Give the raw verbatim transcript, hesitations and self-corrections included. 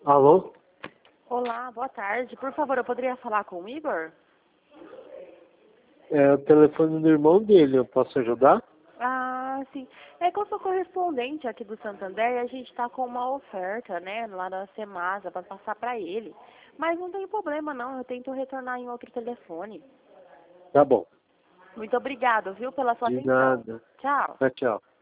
Alô? Olá, boa tarde. Por favor, eu poderia falar com o Igor? É o telefone do irmão dele, eu posso ajudar? Ah, sim. É que eu sou correspondente aqui do Santander e a gente está com uma oferta, né, lá da Semasa para passar para ele. Mas não tem problema não, eu tento retornar em outro telefone. Tá bom. Muito obrigado, viu, pela sua De atenção. nada. Tchau. Tchau, tchau.